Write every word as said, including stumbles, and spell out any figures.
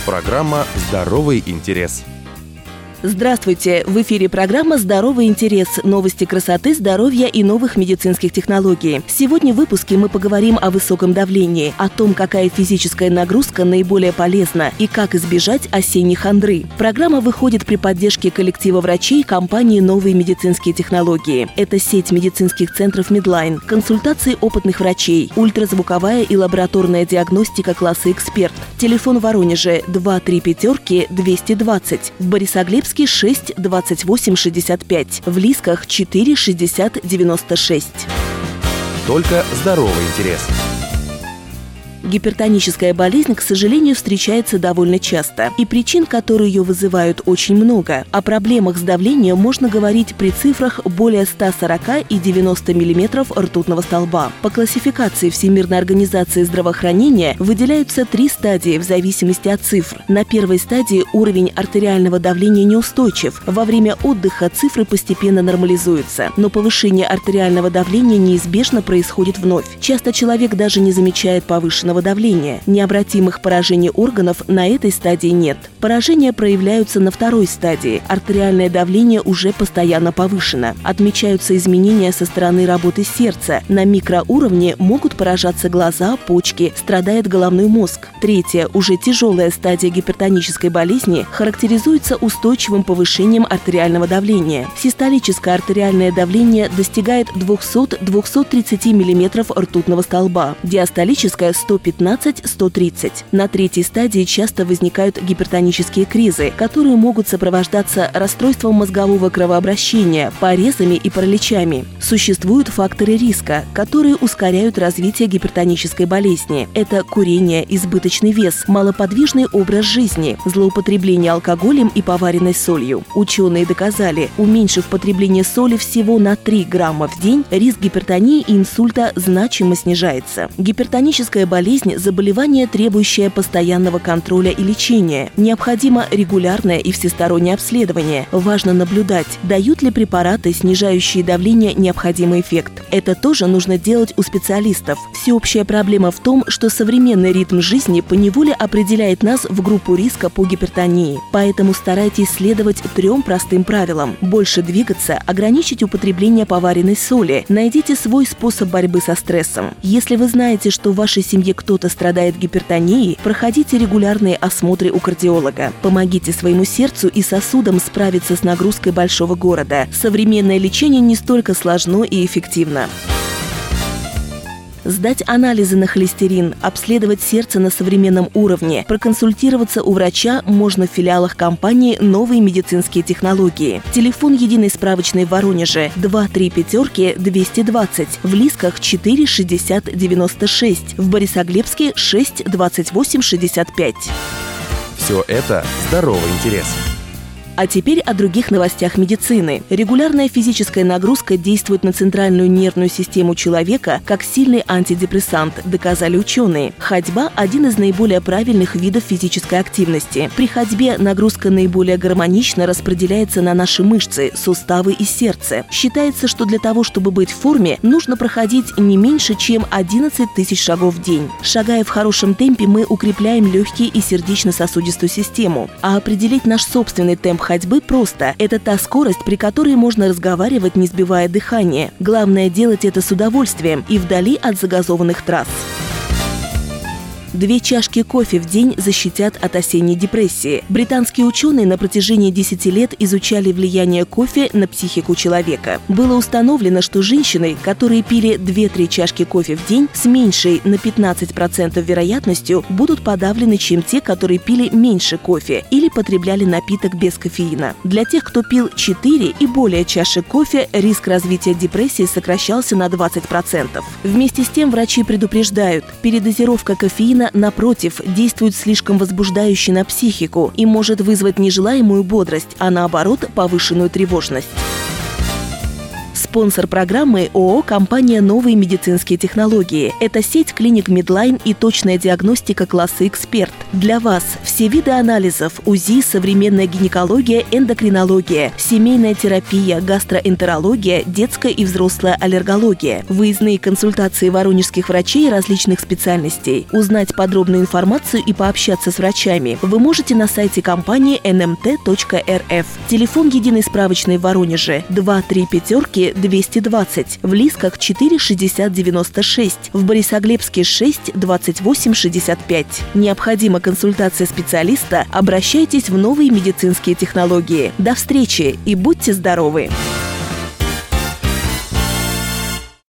Программа «Здоровый интерес». Здравствуйте! В эфире программа «Здоровый интерес». Новости красоты, здоровья и новых медицинских технологий. Сегодня в выпуске мы поговорим о высоком давлении, о том, какая физическая нагрузка наиболее полезна и как избежать осенней хандры. Программа выходит при поддержке коллектива врачей компании «Новые медицинские технологии». Это сеть медицинских центров Медлайн, консультации опытных врачей, ультразвуковая и лабораторная диагностика класса «Эксперт». Телефон в Воронеже два три пятерки двести двадцать, в Борисоглебске шесть двадцать восемь шестьдесят пять, в Лисках четыре шестьдесят девяносто шесть. Только здоровый интерес. Гипертоническая болезнь, к сожалению, встречается довольно часто, и причин, которые ее вызывают, очень много. О проблемах с давлением можно говорить при цифрах более ста сорока и девяноста миллиметров ртутного столба. По классификации Всемирной организации здравоохранения выделяются три стадии в зависимости от цифр. На первой стадии уровень артериального давления неустойчив. Во время отдыха цифры постепенно нормализуются, но повышение артериального давления неизбежно происходит вновь. Часто человек даже не замечает повышенного давления. Необратимых поражений органов на этой стадии нет. Поражения проявляются на второй стадии. Артериальное давление уже постоянно повышено. Отмечаются изменения со стороны работы сердца. На микроуровне могут поражаться глаза, почки, страдает головной мозг. Третья, уже тяжелая стадия гипертонической болезни характеризуется устойчивым повышением артериального давления. Систолическое артериальное давление достигает двухсот — двухсот тридцати миллиметров ртутного столба. Диастолическое – сто пятнадцать — сто тридцать. На третьей стадии часто возникают гипертонические кризы, которые могут сопровождаться расстройством мозгового кровообращения, порезами и параличами. Существуют факторы риска, которые ускоряют развитие гипертонической болезни. Это курение, избыточный вес, малоподвижный образ жизни, злоупотребление алкоголем и поваренной солью. Ученые доказали, уменьшив потребление соли всего на три грамма в день, риск гипертонии и инсульта значимо снижается. Гипертоническая болезнь – заболевание, требующее постоянного контроля и лечения. Необходимо регулярное и всестороннее обследование. Важно наблюдать, дают ли препараты, снижающие давление, необходимый эффект. Это тоже нужно делать у специалистов. Всеобщая проблема в том, что современный ритм жизни поневоле определяет нас в группу риска по гипертонии. Поэтому старайтесь следовать трем простым правилам. Больше двигаться, ограничить употребление поваренной соли. Найдите свой способ борьбы со стрессом. Если вы знаете, что в вашей семье кто-то страдает гипертонией, проходите регулярные осмотры у кардиолога. Помогите своему сердцу и сосудам справиться с нагрузкой большого города. Современное лечение не столько сложно и эффективно. Сдать анализы на холестерин, обследовать сердце на современном уровне, проконсультироваться у врача можно в филиалах компании «Новые медицинские технологии». Телефон единой справочной в Воронеже два три пятерки двести двадцать, в Лисках четыре шестьдесят девяносто шесть, в Борисоглебске шесть двадцать восемь шестьдесят пять. Все это здоровый интерес. А теперь о других новостях медицины. Регулярная физическая нагрузка действует на центральную нервную систему человека как сильный антидепрессант, доказали ученые. Ходьба – один из наиболее правильных видов физической активности. При ходьбе нагрузка наиболее гармонично распределяется на наши мышцы, суставы и сердце. Считается, что для того, чтобы быть в форме, нужно проходить не меньше, чем одиннадцать тысяч шагов в день. Шагая в хорошем темпе, мы укрепляем легкие и сердечно-сосудистую систему. А определить наш собственный темп ходьбы просто. Это та скорость, при которой можно разговаривать, не сбивая дыхание. Главное делать это с удовольствием и вдали от загазованных трасс. Две чашки кофе в день защитят от осенней депрессии. Британские ученые на протяжении десяти лет изучали влияние кофе на психику человека. Было установлено, что женщины, которые пили две-три чашки кофе в день, с меньшей на пятнадцать процентов вероятностью будут подавлены, чем те, которые пили меньше кофе или потребляли напиток без кофеина. Для тех, кто пил четыре и более чашек кофе, риск развития депрессии сокращался на двадцать процентов. Вместе с тем врачи предупреждают, передозировка кофеина, напротив, действует слишком возбуждающе на психику и может вызвать нежелаемую бодрость, а наоборот, повышенную тревожность. Спонсор программы ООО «Компания «Новые медицинские технологии». Это сеть клиник Медлайн и точная диагностика класса «Эксперт». Для вас все виды анализов: УЗИ, современная гинекология, эндокринология, семейная терапия, гастроэнтерология, детская и взрослая аллергология, выездные консультации воронежских врачей различных специальностей. Узнать подробную информацию и пообщаться с врачами вы можете на сайте компании эн эм тэ точка эр эф. Телефон единой справочной в Воронеже два три пятерки двести двадцать, в Лисках четыре шестьдесят девяносто шесть, в Борисоглебске шесть двадцать восемь шестьдесят пять. Необходима консультация специалиста? Обращайтесь в Новые медицинские технологии. До встречи и будьте здоровы!